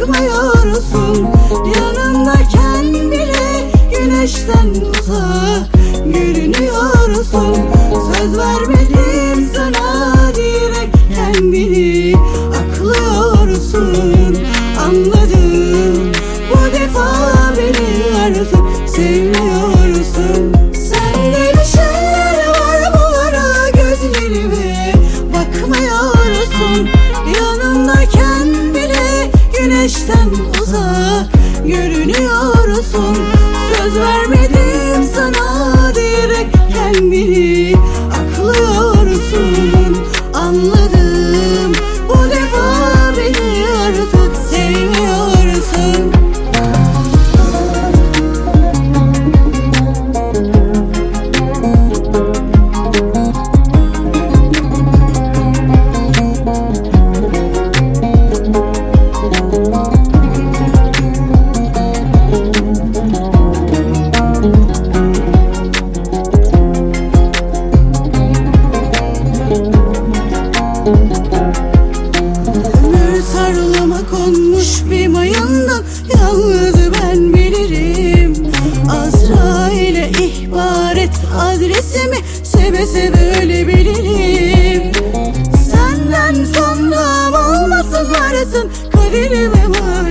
bakmıyorsun. Yanındayken bile güneşten uzak görünüyorsun. Söz vermedim sana diyerek kendini aklıyorsun. Anladım, bu defa beni artık sevmiyorsun. Sende bir şeyler var, bu ara gözlerime bakmıyorsun. Yanındayken bile güneşten uzak görünüyorsun. Söz vermedim sana diyerek kendini aklıyorsun. Anladım, bu defa beni artık sevmiyorsun. Ömür tarlama konmuş bir mayından yalnız ben bilirim. Azrail'e ihbar et adresimi, seve seve ölebilirim. Senden sonra olmasın varsın, kaderime var